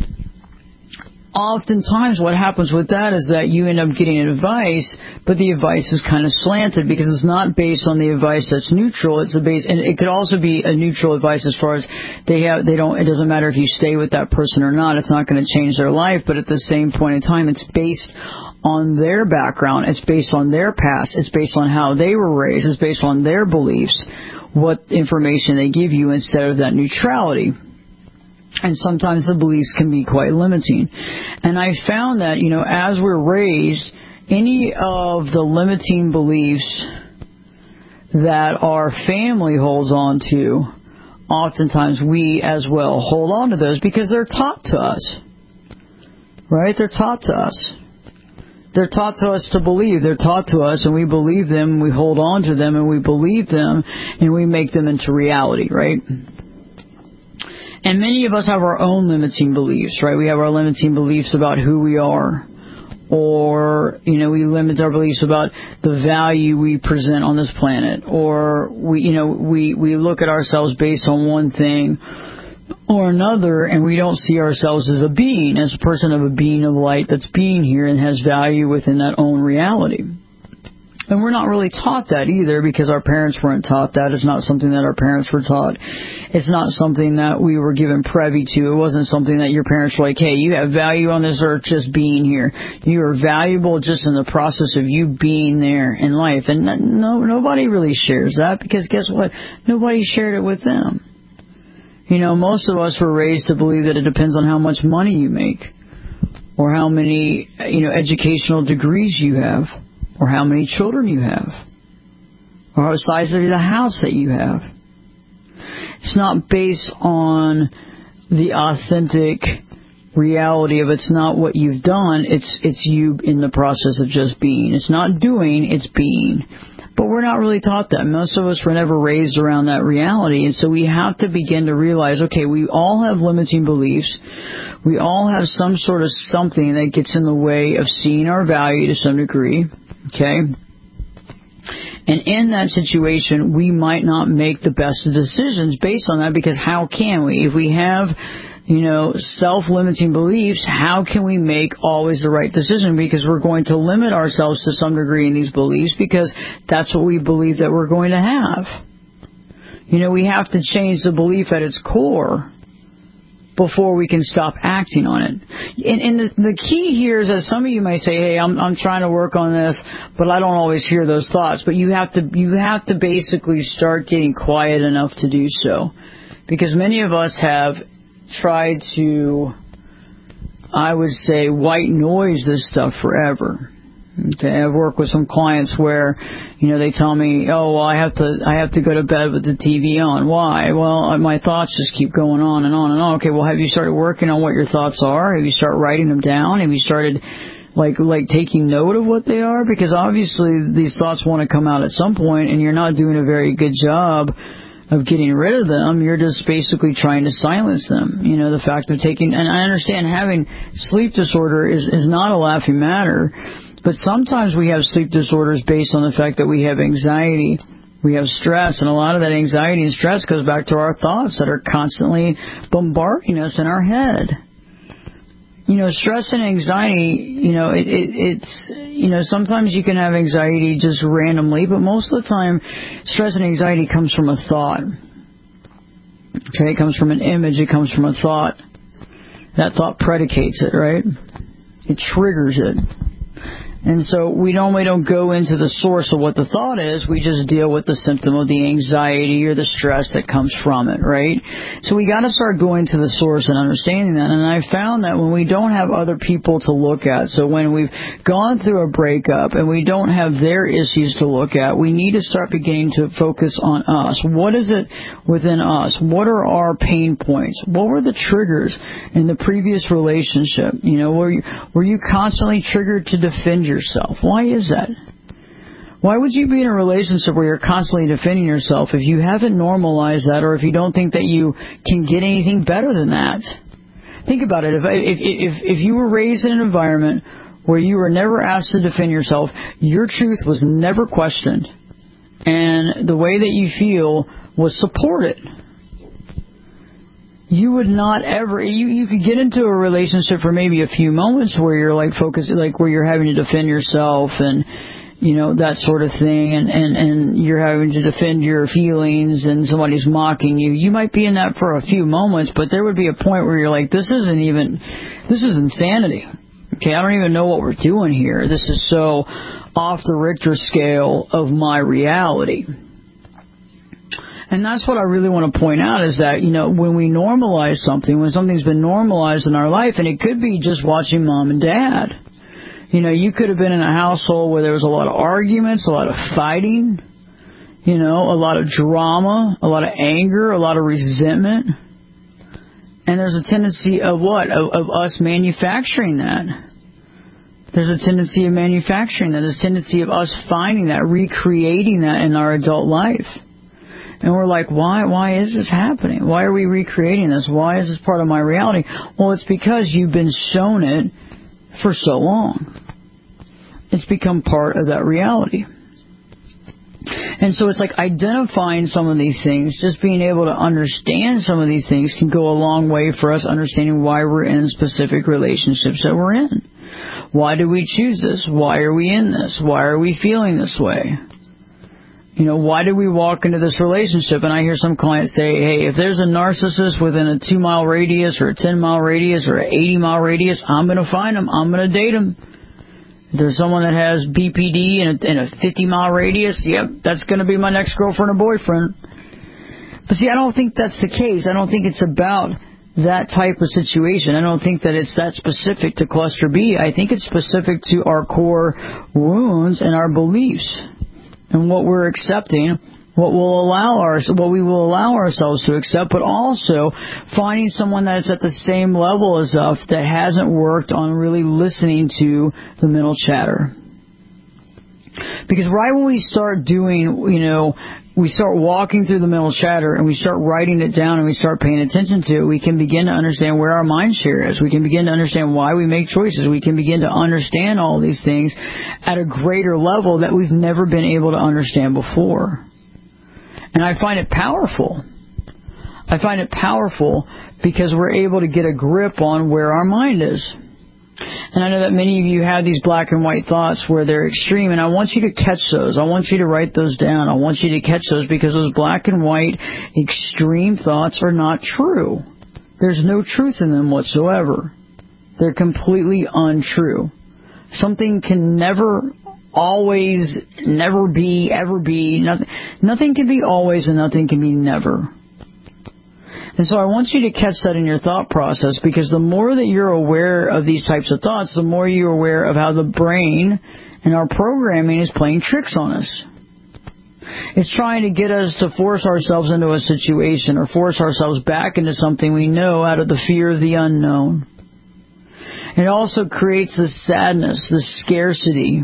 Speaker 3: oftentimes what happens with that is that you end up getting advice, but the advice is kind of slanted because it's not based on the advice that's neutral. It's a base, and it could also be a neutral advice as far as they have, they don't, it doesn't matter if you stay with that person or not. It's not going to change their life, but at the same point in time, it's based on their background. It's based on their past. It's based on how they were raised. It's based on their beliefs, what information they give you instead of that neutrality. And sometimes the beliefs can be quite limiting. And I found that, you know, as we're raised, any of the limiting beliefs that our family holds on to, oftentimes we as well hold on to those because they're taught to us. Right? They're taught to us. They're taught to us to believe. They're taught to us, and we believe them, and we hold on to them, and we believe them, and we make them into reality, right? And many of us have our own limiting beliefs, right? We have our limiting beliefs about who we are. Or, you know, we limit our beliefs about the value we present on this planet. Or, we, you know, we, we look at ourselves based on one thing or another, and we don't see ourselves as a being, as a person of a being of light that's being here and has value within that own reality. And we're not really taught that either, because our parents weren't taught that. It's not something that our parents were taught. It's not something that we were given privy to. It wasn't something that your parents were like, hey, you have value on this earth just being here. You are valuable just in the process of you being there in life. And no, nobody really shares that, because guess what? Nobody shared it with them. You know, most of us were raised to believe that it depends on how much money you make, or how many, you know, educational degrees you have, or how many children you have, or the size of the house that you have. It's not based on the authentic reality of it's not what you've done, it's it's you in the process of just being. It's not doing, it's being. But we're not really taught that. Most of us were never raised around that reality, and so we have to begin to realize, okay, we all have limiting beliefs. We all have some sort of something that gets in the way of seeing our value to some degree. Okay? And in that situation, we might not make the best of decisions based on that, because how can we? If we have, you know, self-limiting beliefs, how can we make always the right decision? Because we're going to limit ourselves to some degree in these beliefs, because that's what we believe that we're going to have. You know, we have to change the belief at its core before we can stop acting on it. And, and the, the key here is that some of you may say, hey, I'm, I'm trying to work on this, but I don't always hear those thoughts. But you have to, you have to basically start getting quiet enough to do so. Because many of us have tried to, I would say, white noise this stuff forever. Okay, I've worked with some clients where, you know, they tell me, oh, well, I have to, I have to go to bed with the T V on. Why? Well, my thoughts just keep going on and on and on. Okay, well, have you started working on what your thoughts are? Have you started writing them down? Have you started, like, like taking note of what they are? Because obviously these thoughts want to come out at some point, and you're not doing a very good job of getting rid of them. You're just basically trying to silence them. You know, the fact of taking, and I understand having sleep disorder is, is not a laughing matter. But sometimes we have sleep disorders based on the fact that we have anxiety, we have stress, and a lot of that anxiety and stress goes back to our thoughts that are constantly bombarding us in our head. You know, stress and anxiety, you know, it, it, it's, you know, sometimes you can have anxiety just randomly, but most of the time, stress and anxiety comes from a thought. Okay, it comes from an image, it comes from a thought. That thought predicates it, right? It triggers it. And so we normally don't go into the source of what the thought is. We just deal with the symptom of the anxiety or the stress that comes from it, right? So we got to start going to the source and understanding that. And I found that when we don't have other people to look at, so when we've gone through a breakup and we don't have their issues to look at, we need to start beginning to focus on us. What is it within us? What are our pain points? What were the triggers in the previous relationship? You know, were you, were you constantly triggered to defend yourself? Why is that? Why would you be in a relationship where you're constantly defending yourself if you haven't normalized that, or if you don't think that you can get anything better than that? Think about it. If if if, if you were raised in an environment where you were never asked to defend yourself, your truth was never questioned, and the way that you feel was supported, you would not ever, you, you could get into a relationship for maybe a few moments where you're like focused, like where you're having to defend yourself and, you know, that sort of thing, and, and, and you're having to defend your feelings and somebody's mocking you. You might be in that for a few moments, but there would be a point where you're like, this isn't even, this is insanity. Okay, I don't even know what we're doing here. This is so off the Richter scale of my reality. And that's what I really want to point out, is that, you know, when we normalize something, when something's been normalized in our life, and it could be just watching mom and dad. You know, you could have been in a household where there was a lot of arguments, a lot of fighting, you know, a lot of drama, a lot of anger, a lot of resentment. And there's a tendency of what? Of, of us manufacturing that. There's a tendency of manufacturing that. There's a tendency of us finding that, recreating that in our adult life. And we're like, why why is this happening? Why are we recreating this? Why is this part of my reality? Well, it's because you've been shown it for so long. It's become part of that reality. And so it's like identifying some of these things, just being able to understand some of these things can go a long way for us understanding why we're in specific relationships that we're in. Why do we choose this? Why are we in this? Why are we feeling this way? You know, why do we walk into this relationship? And I hear some clients say, hey, if there's a narcissist within a two-mile radius or a ten-mile radius or an eighty-mile radius, I'm going to find him. I'm going to date him. If there's someone that has B P D in a, in a fifty-mile radius, yep, that's going to be my next girlfriend or boyfriend. But see, I don't think that's the case. I don't think it's about that type of situation. I don't think that it's that specific to cluster B. I think it's specific to our core wounds and our beliefs and what we're accepting, what will allow our, what we will allow ourselves to accept, but also finding someone that's at the same level as us that hasn't worked on really listening to the mental chatter. Because right when we start doing, you know, we start walking through the mental chatter and we start writing it down and we start paying attention to it, we can begin to understand where our mind share is. We can begin to understand why we make choices. We can begin to understand all these things at a greater level that we've never been able to understand before. And I find it powerful. I find it powerful because we're able to get a grip on where our mind is. And I know that many of you have these black and white thoughts where they're extreme, and I want you to catch those. I want you to write those down. I want you to catch those because those black and white extreme thoughts are not true. There's no truth in them whatsoever. They're completely untrue. Something can never always, never be, ever be. Nothing, nothing can be always and nothing can be never. And so I want you to catch that in your thought process, because the more that you're aware of these types of thoughts, the more you're aware of how the brain and our programming is playing tricks on us. It's trying to get us to force ourselves into a situation or force ourselves back into something we know out of the fear of the unknown. It also creates this sadness, this scarcity,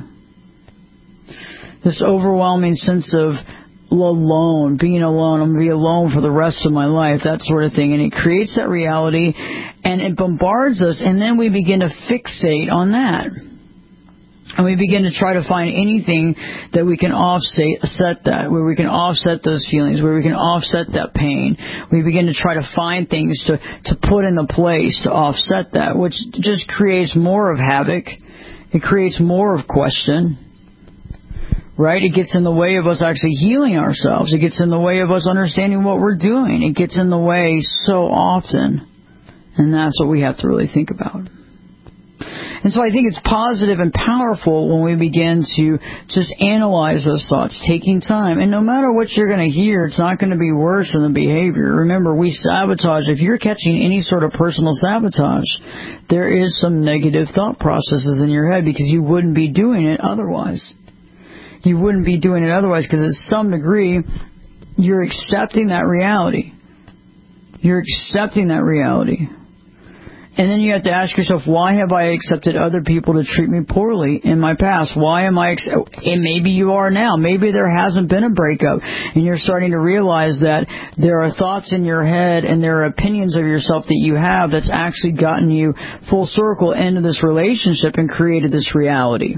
Speaker 3: this overwhelming sense of alone, being alone, I'm going to be alone for the rest of my life, that sort of thing. And it creates that reality, and it bombards us, and then we begin to fixate on that. And we begin to try to find anything that we can offset that, where we can offset those feelings, where we can offset that pain. We begin to try to find things to, to put into place to offset that, which just creates more of havoc. It creates more of question. Right? It gets in the way of us actually healing ourselves. It gets in the way of us understanding what we're doing. It gets in the way so often. And that's what we have to really think about. And so I think it's positive and powerful when we begin to just analyze those thoughts, taking time. And no matter what you're going to hear, it's not going to be worse than the behavior. Remember, we sabotage. If you're catching any sort of personal sabotage, there is some negative thought processes in your head because you wouldn't be doing it otherwise. You wouldn't be doing it otherwise because to some degree, you're accepting that reality. You're accepting that reality. And then you have to ask yourself, why have I accepted other people to treat me poorly in my past? Why am I, ex- and maybe you are now. Maybe there hasn't been a breakup, and you're starting to realize that there are thoughts in your head and there are opinions of yourself that you have that's actually gotten you full circle into this relationship and created this reality.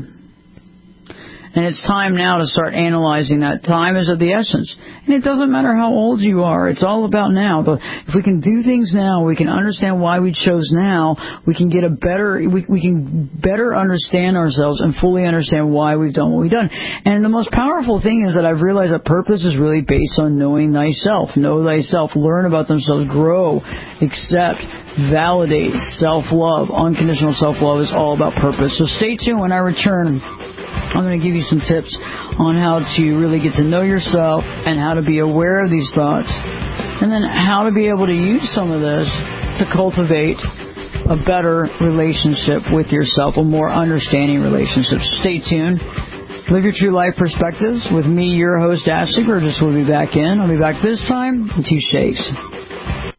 Speaker 3: And it's time now to start analyzing that. Time is of the essence. And it doesn't matter how old you are. It's all about now. But if we can do things now, we can understand why we chose now. We can get a better, we, we can better understand ourselves and fully understand why we've done what we've done. And the most powerful thing is that I've realized that purpose is really based on knowing thyself. Know thyself. Learn about themselves. Grow. Accept. Validate. Self-love. Unconditional self-love is all about purpose. So stay tuned when I return. I'm going to give you some tips on how to really get to know yourself and how to be aware of these thoughts, and then how to be able to use some of this to cultivate a better relationship with yourself, a more understanding relationship. Stay tuned. Live Your True Life Perspectives with me, your host, Ashley Burgess. We'll be back in. I'll be back this time in two shakes.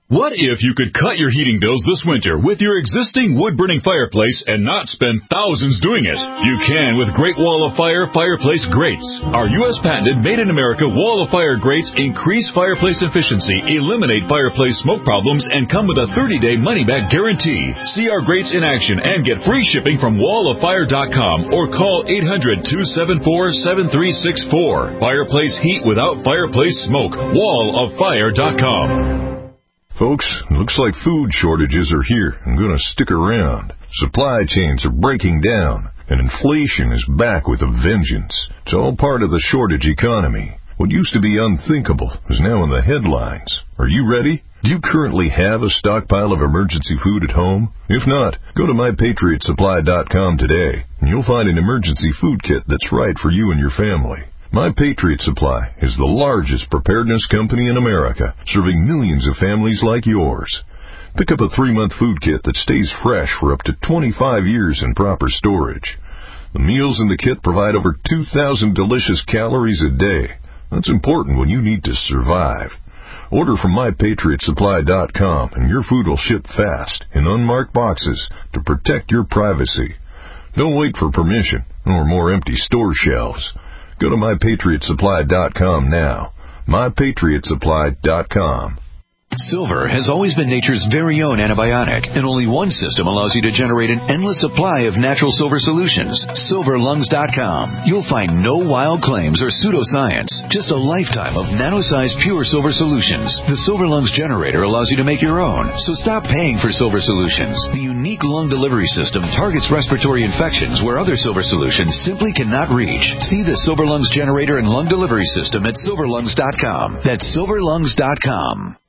Speaker 15: What if you could cut your heating bills this winter with your existing wood-burning fireplace and not spend thousands doing it? You can with Great Wall of Fire fireplace grates. Our U S patented made-in-America Wall of Fire grates increase fireplace efficiency, eliminate fireplace smoke problems, and come with a thirty-day money-back guarantee. See our grates in action and get free shipping from wall of fire dot com or call eight hundred, two seven four, seven three six four. Fireplace heat without fireplace smoke. wall of fire dot com.
Speaker 16: Folks, looks like food shortages are here and going to stick around. Supply chains are breaking down, and inflation is back with a vengeance. It's all part of the shortage economy. What used to be unthinkable is now in the headlines. Are you ready? Do you currently have a stockpile of emergency food at home? If not, go to my patriot supply dot com today, and you'll find an emergency food kit that's right for you and your family. My Patriot Supply is the largest preparedness company in America, serving millions of families like yours. Pick up a three-month food kit that stays fresh for up to twenty-five years in proper storage. The meals in the kit provide over two thousand delicious calories a day. That's important when you need to survive. Order from my patriot supply dot com and your food will ship fast in unmarked boxes to protect your privacy. Don't wait for permission or more empty store shelves. Go to my patriot supply dot com now. my patriot supply dot com.
Speaker 17: Silver has always been nature's very own antibiotic, and only one system allows you to generate an endless supply of natural silver solutions. silver lungs dot com. You'll find no wild claims or pseudoscience, just a lifetime of nano-sized pure silver solutions. The Silver Lungs generator allows you to make your own, so stop paying for silver solutions. The unique lung delivery system targets respiratory infections where other silver solutions simply cannot reach. See the Silver Lungs generator and lung delivery system at silver lungs dot com. That's silver lungs dot com.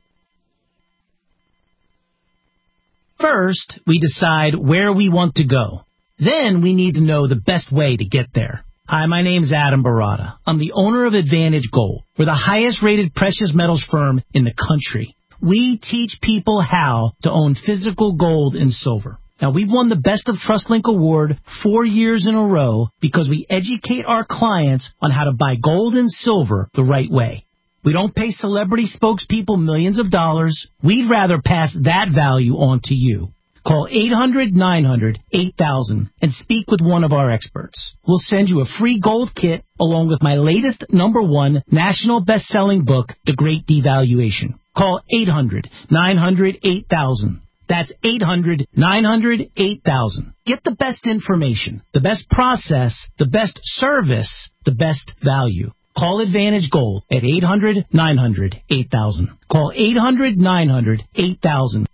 Speaker 18: First, we decide where we want to go. Then we need to know the best way to get there. Hi, my name's Adam Barata. I'm the owner of Advantage Gold. We're the highest rated precious metals firm in the country. We teach people how to own physical gold and silver. Now, we've won the Best of TrustLink Award four years in a row because we educate our clients on how to buy gold and silver the right way. We don't pay celebrity spokespeople millions of dollars. We'd rather pass that value on to you. Call eight hundred, nine hundred, eight thousand and speak with one of our experts. We'll send you a free gold kit along with my latest number one national best-selling book, The Great Devaluation. Call eight hundred, nine hundred, eight thousand. That's eight hundred, nine hundred, eight thousand. Get the best information, the best process, the best service, the best value. Call Advantage Gold at eight hundred, nine hundred, eight thousand. Call eight hundred, nine hundred, eight thousand.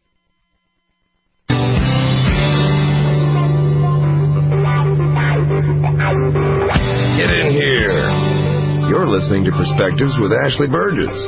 Speaker 14: Get in here. You're listening to Perspectives with Ashley Burgess.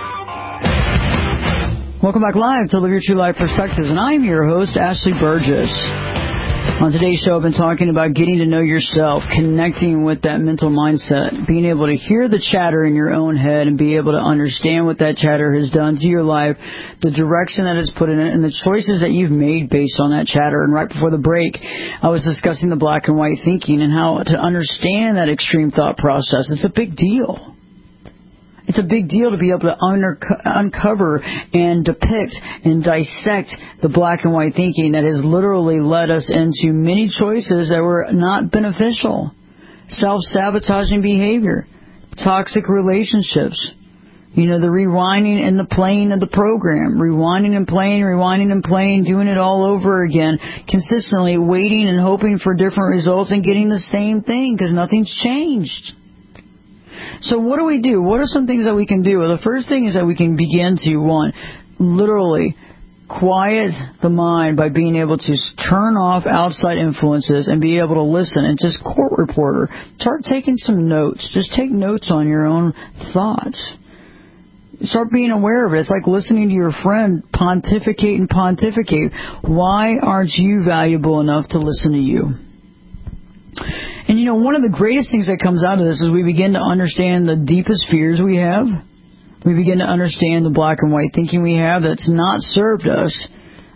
Speaker 3: Welcome back live to Live Your True Life Perspectives, and I'm your host, Ashley Burgess. On today's show, I've been talking about getting to know yourself, connecting with that mental mindset, being able to hear the chatter in your own head and be able to understand what that chatter has done to your life, the direction that it's put in it, and the choices that you've made based on that chatter. And right before the break, I was discussing the black and white thinking and how to understand that extreme thought process. It's a big deal. It's a big deal to be able to under, uncover and depict and dissect the black and white thinking that has literally led us into many choices that were not beneficial. Self-sabotaging behavior, toxic relationships, you know, the rewinding and the playing of the program, rewinding and playing, rewinding and playing, doing it all over again, consistently waiting and hoping for different results and getting the same thing because nothing's changed. So what do we do? What are some things that we can do? Well, the first thing is that we can begin to, one, literally quiet the mind by being able to turn off outside influences and be able to listen and just court reporter. Start taking some notes. Just take notes on your own thoughts. Start being aware of it. It's like listening to your friend pontificate and pontificate. Why aren't you valuable enough to listen to you? And, you know, one of the greatest things that comes out of this is we begin to understand the deepest fears we have. We begin to understand the black and white thinking we have that's not served us.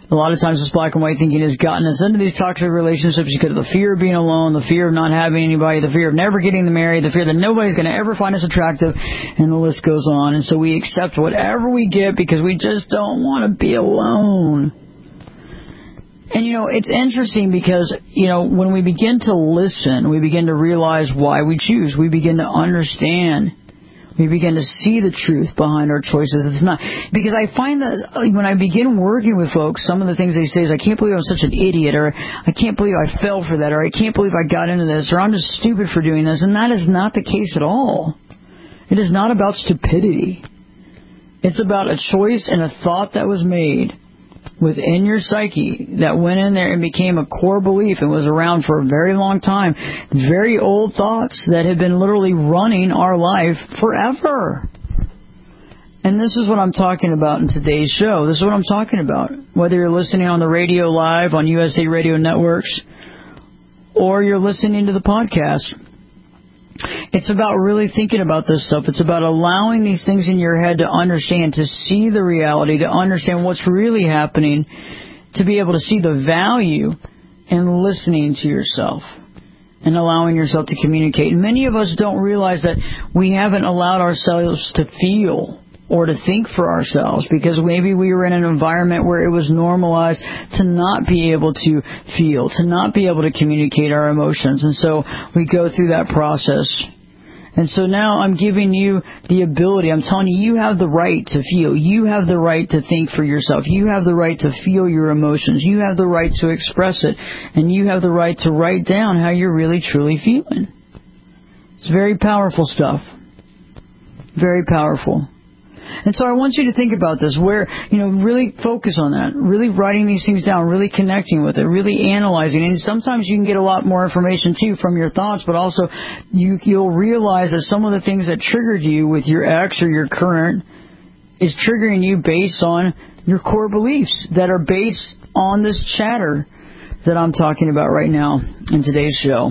Speaker 3: A lot of times this black and white thinking has gotten us into these toxic relationships because of the fear of being alone, the fear of not having anybody, the fear of never getting married, the fear that nobody's going to ever find us attractive, and the list goes on. And so we accept whatever we get because we just don't want to be alone. And, you know, it's interesting because, you know, when we begin to listen, we begin to realize why we choose. We begin to understand. We begin to see the truth behind our choices. It's not because I find that when I begin working with folks, some of the things they say is, I can't believe I'm such an idiot, or I can't believe I fell for that, or I can't believe I got into this, or I'm just stupid for doing this. And that is not the case at all. It is not about stupidity. It's about a choice and a thought that was made within your psyche that went in there and became a core belief and was around for a very long time. Very old thoughts that have been literally running our life forever. And this is what I'm talking about in today's show. This is what I'm talking about. Whether you're listening on the radio live on U S A Radio Networks or you're listening to the podcast. It's about really thinking about this stuff. It's about allowing these things in your head to understand, to see the reality, to understand what's really happening, to be able to see the value in listening to yourself and allowing yourself to communicate. And many of us don't realize that we haven't allowed ourselves to feel or to think for ourselves because maybe we were in an environment where it was normalized to not be able to feel, to not be able to communicate our emotions. And so we go through that process. And so now I'm giving you the ability, I'm telling you, you have the right to feel. You have the right to think for yourself. You have the right to feel your emotions. You have the right to express it. And you have the right to write down how you're really, truly feeling. It's very powerful stuff. Very powerful. And so I want you to think about this, where, you know, really focus on that, really writing these things down, really connecting with it, really analyzing. And sometimes you can get a lot more information, too, from your thoughts, but also you, you'll realize that some of the things that triggered you with your ex or your current is triggering you based on your core beliefs that are based on this chatter that I'm talking about right now in today's show.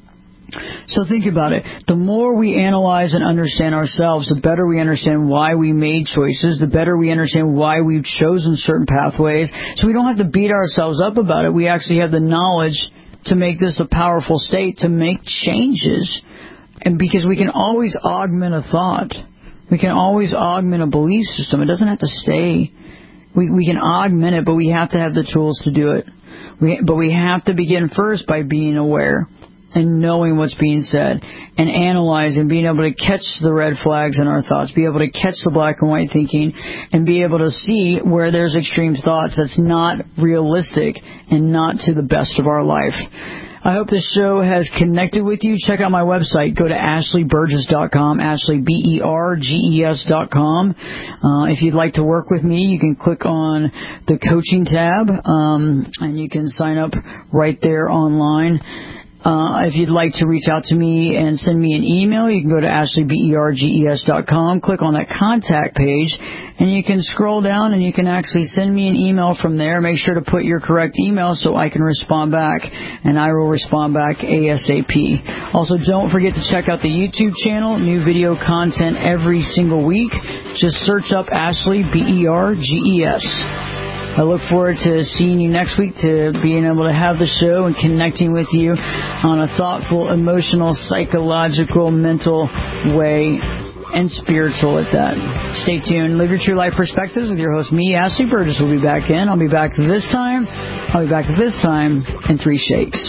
Speaker 3: So think about it. The more we analyze and understand ourselves, the better we understand why we made choices, the better we understand why we've chosen certain pathways. So we don't have to beat ourselves up about it. We actually have the knowledge to make this a powerful state, to make changes. And because we can always augment a thought. We can always augment a belief system. It doesn't have to stay. We, we can augment it, but we have to have the tools to do it. We, but we have to begin first by being aware and knowing what's being said and analyzing, being able to catch the red flags in our thoughts, be able to catch the black and white thinking, and be able to see where there's extreme thoughts that's not realistic and not to the best of our life. I hope this show has connected with you. Check out my website. Go to ashley burgess dot com, Ashley, B E R G E S dot com. Uh, if you'd like to work with me, you can click on the coaching tab, um, and you can sign up right there online. Uh, if you'd like to reach out to me and send me an email, you can go to ashley burgess dot com, click on that contact page, and you can scroll down and you can actually send me an email from there. Make sure to put your correct email so I can respond back, and I will respond back ASAP. Also, don't forget to check out the YouTube channel. New video content every single week. Just search up Ashley, B E R G E S. I look forward to seeing you next week, to being able to have the show and connecting with you on a thoughtful, emotional, psychological, mental way, and spiritual at that. Stay tuned. Live Your True Life Perspectives with your host, me, Ashley Burgess, will be back in. I'll be back this time. I'll be back this time in three shakes.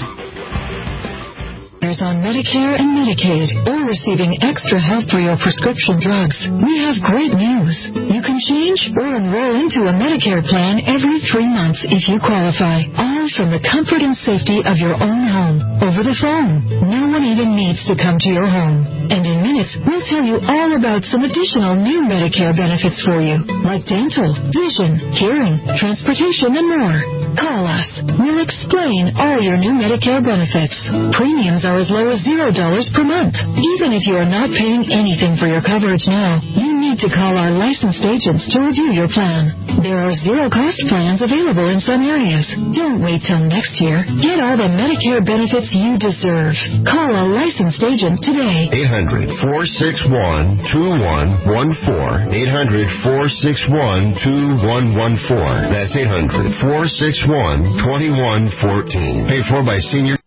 Speaker 19: On Medicare and Medicaid, or receiving extra help for your prescription drugs, we have great news. You can change or enroll into a Medicare plan every three months if you qualify, all from the comfort and safety of your own home, over the phone. No one even needs to come to your home. And in minutes, we'll tell you all about some additional new Medicare benefits for you, like dental, vision, hearing, transportation, and more. Call us. We'll explain all your new Medicare benefits. Premiums are as low as zero dollars per month. Even if you are not paying anything for your coverage now, you need need to call our licensed agents to review your plan. There are zero-cost plans available in some areas. Don't wait till next year. Get all the Medicare benefits you deserve. Call a licensed agent today.
Speaker 20: eight hundred, four six one, two one one four. eight hundred, four six one, two one one four. That's eight hundred, four six one, two one one four. Paid for by Senior